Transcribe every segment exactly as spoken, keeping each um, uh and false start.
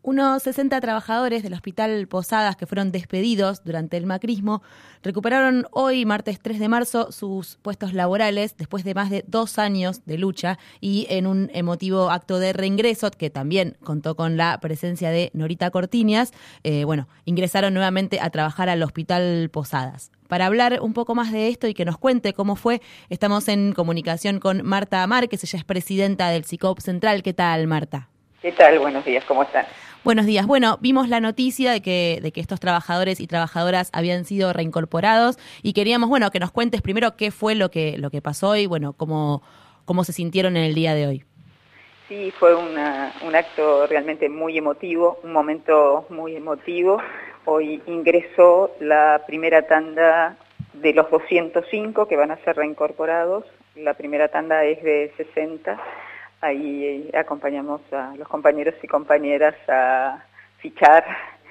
Unos sesenta trabajadores del Hospital Posadas que fueron despedidos durante el macrismo recuperaron hoy, martes tres de marzo, sus puestos laborales después de más de dos años de lucha y en un emotivo acto de reingreso que también contó con la presencia de Norita Cortiñas, eh, bueno, ingresaron nuevamente a trabajar al Hospital Posadas. Para hablar un poco más de esto y que nos cuente cómo fue, estamos en comunicación con Marta Márquez, ella es presidenta del SICOP Central. ¿Qué tal, Marta? ¿Qué tal? Buenos días, ¿cómo están? Buenos días. Bueno, vimos la noticia de que, de que estos trabajadores y trabajadoras habían sido reincorporados y queríamos, bueno, que nos cuentes primero qué fue lo que, lo que pasó y, bueno, cómo, cómo se sintieron en el día de hoy. Sí, fue una, un acto realmente muy emotivo, un momento muy emotivo. Hoy ingresó la primera tanda de los doscientos cinco que van a ser reincorporados. La primera tanda es de sesenta. Ahí acompañamos a los compañeros y compañeras a fichar,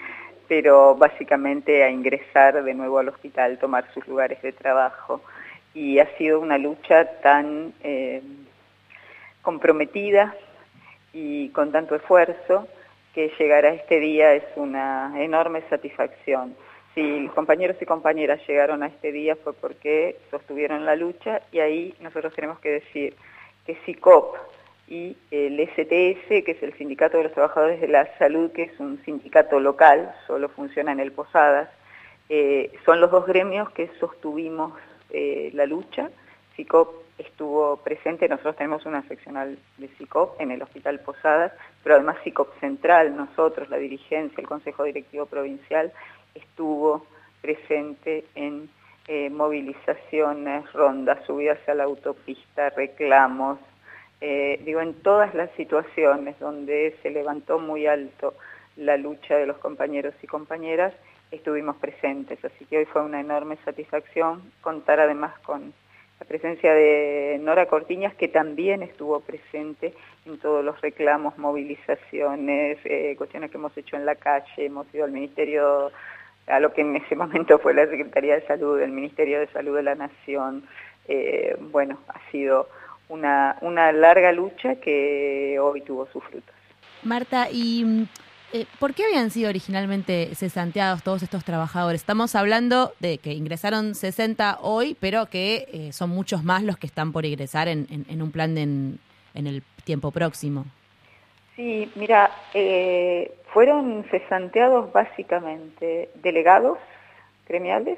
pero básicamente a ingresar de nuevo al hospital, tomar sus lugares de trabajo. Y ha sido una lucha tan eh, comprometida y con tanto esfuerzo que llegar a este día es una enorme satisfacción. Si los compañeros y compañeras llegaron a este día fue porque sostuvieron la lucha, y ahí nosotros tenemos que decir que SICOP y el S T S, que es el Sindicato de los Trabajadores de la Salud, que es un sindicato local, solo funciona en el Posadas, eh, son los dos gremios que sostuvimos eh, la lucha. SICOP estuvo presente, nosotros tenemos una seccional de SICOP en el Hospital Posadas, pero además SICOP Central, nosotros, la dirigencia, el Consejo Directivo Provincial, estuvo presente en eh, movilizaciones, rondas, subidas a la autopista, reclamos, Eh, digo, en todas las situaciones donde se levantó muy alto la lucha de los compañeros y compañeras, estuvimos presentes. Así que hoy fue una enorme satisfacción contar además con la presencia de Nora Cortiñas, que también estuvo presente en todos los reclamos, movilizaciones, eh, cuestiones que hemos hecho en la calle. Hemos ido al Ministerio, a lo que en ese momento fue la Secretaría de Salud, el Ministerio de Salud de la Nación. Eh, bueno, ha sido Una, una larga lucha que hoy tuvo sus frutos. Marta, ¿y eh, por qué habían sido originalmente cesanteados todos estos trabajadores? Estamos hablando de que ingresaron sesenta hoy, pero que eh, son muchos más los que están por ingresar en, en, en un plan de en, en el tiempo próximo. Sí, mira, eh, fueron cesanteados básicamente delegados gremiales,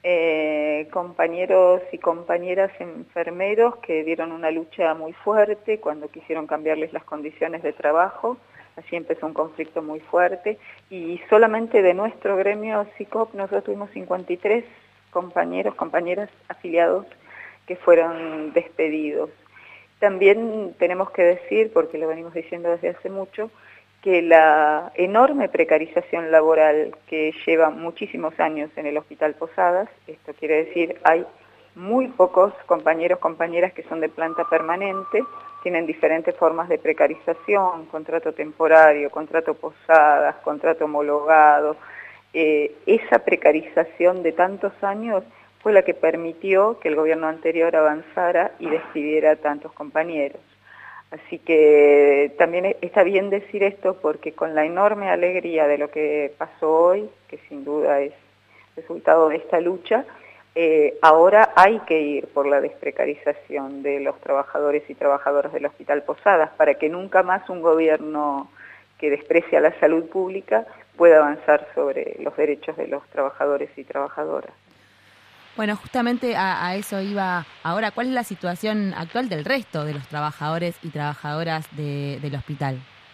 Eh, compañeros y compañeras enfermeros que dieron una lucha muy fuerte cuando quisieron cambiarles las condiciones de trabajo. Así empezó un conflicto muy fuerte, y solamente de nuestro gremio SICOP nosotros tuvimos cincuenta y tres compañeros, compañeras afiliados que fueron despedidos. También tenemos que decir, porque lo venimos diciendo desde hace mucho, que la enorme precarización laboral que lleva muchísimos años en el Hospital Posadas, esto quiere decir hay muy pocos compañeros, compañeras que son de planta permanente, tienen diferentes formas de precarización, contrato temporario, contrato Posadas, contrato homologado. Eh, esa precarización de tantos años fue la que permitió que el gobierno anterior avanzara y despidiera a tantos compañeros. Así que también está bien decir esto, porque con la enorme alegría de lo que pasó hoy, que sin duda es resultado de esta lucha, eh, ahora hay que ir por la desprecarización de los trabajadores y trabajadoras del Hospital Posadas, para que nunca más un gobierno que desprecia la salud pública pueda avanzar sobre los derechos de los trabajadores y trabajadoras. Bueno, justamente a, a eso iba ahora. ¿Cuál es la situación actual del resto de los trabajadores y trabajadoras de, del hospital?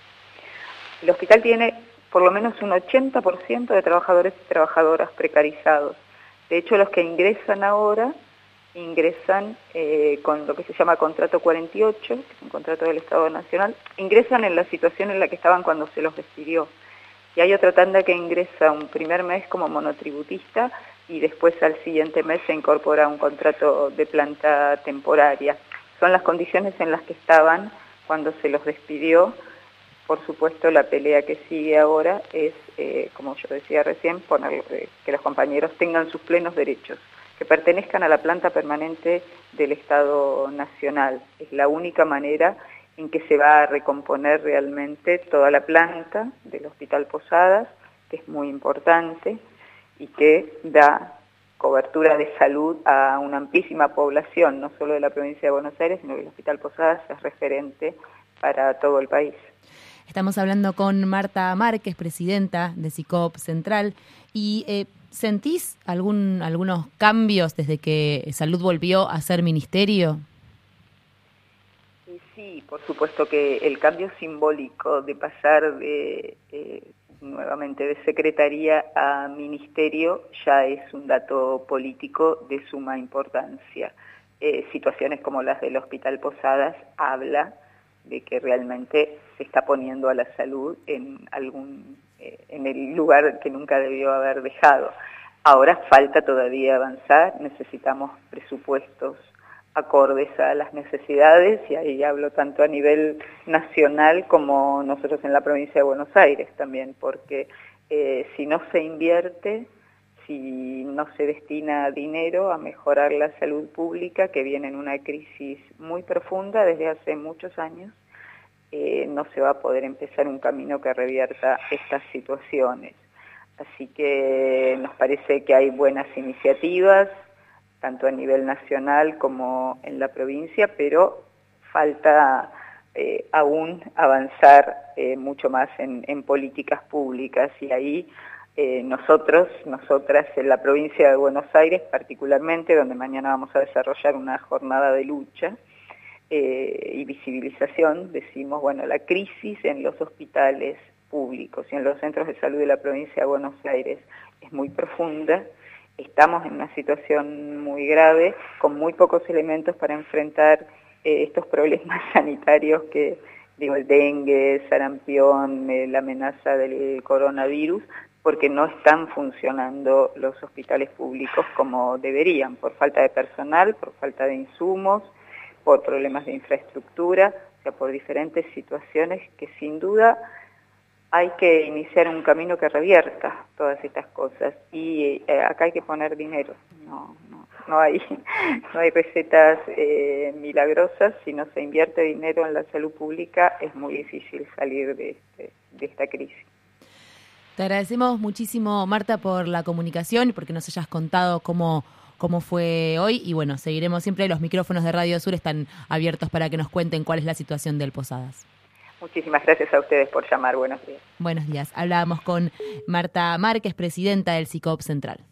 El hospital tiene por lo menos un ochenta por ciento de trabajadores y trabajadoras precarizados. De hecho, los que ingresan ahora, ingresan eh, con lo que se llama contrato cuarenta y ocho, que es un contrato del Estado Nacional, ingresan en la situación en la que estaban cuando se los despidió. Y hay otra tanda que ingresa un primer mes como monotributista, y después al siguiente mes se incorpora un contrato de planta temporaria. Son las condiciones en las que estaban cuando se los despidió. Por supuesto, la pelea que sigue ahora es, eh, como yo decía recién, poner, eh, que los compañeros tengan sus plenos derechos, que pertenezcan a la planta permanente del Estado Nacional. Es la única manera en que se va a recomponer realmente toda la planta del Hospital Posadas, que es muy importante y que da cobertura de salud a una amplísima población, no solo de la provincia de Buenos Aires, sino que el Hospital Posadas es referente para todo el país. Estamos hablando con Marta Márquez, presidenta de SICOP Central, y eh, ¿sentís algún, algunos cambios desde que Salud volvió a ser ministerio? Sí, por supuesto que el cambio simbólico de pasar de eh, nuevamente de secretaría a ministerio ya es un dato político de suma importancia. Eh, situaciones como las del Hospital Posadas habla de que realmente se está poniendo a la salud en algún eh, en el lugar que nunca debió haber dejado. Ahora falta todavía avanzar, necesitamos presupuestos acordes a las necesidades, y ahí hablo tanto a nivel nacional como nosotros en la provincia de Buenos Aires también, porque eh, si no se invierte, si no se destina dinero a mejorar la salud pública, que viene en una crisis muy profunda desde hace muchos años, eh, no se va a poder empezar un camino que revierta estas situaciones. Así que nos parece que hay buenas iniciativas, tanto a nivel nacional como en la provincia, pero falta eh, aún avanzar eh, mucho más en, en políticas públicas, y ahí eh, nosotros, nosotras en la provincia de Buenos Aires particularmente, donde mañana vamos a desarrollar una jornada de lucha eh, y visibilización, decimos, bueno, la crisis en los hospitales públicos y en los centros de salud de la provincia de Buenos Aires es muy profunda. Estamos en una situación muy grave, con muy pocos elementos para enfrentar eh, estos problemas sanitarios que, digo, el dengue, sarampión, eh, la amenaza del coronavirus, porque no están funcionando los hospitales públicos como deberían, por falta de personal, por falta de insumos, por problemas de infraestructura, o sea, por diferentes situaciones que sin duda hay que iniciar un camino que revierta todas estas cosas, y eh, acá hay que poner dinero. No, no, no hay, no hay recetas eh, milagrosas. Si no se invierte dinero en la salud pública es muy difícil salir de, este, de esta crisis. Te agradecemos muchísimo, Marta, por la comunicación y porque nos hayas contado cómo, cómo fue hoy, y bueno, seguiremos siempre. Los micrófonos de Radio Sur están abiertos para que nos cuenten cuál es la situación del Posadas. Muchísimas gracias a ustedes por llamar. Buenos días. Buenos días. Hablábamos con Marta Márquez, presidenta del SICOP Central.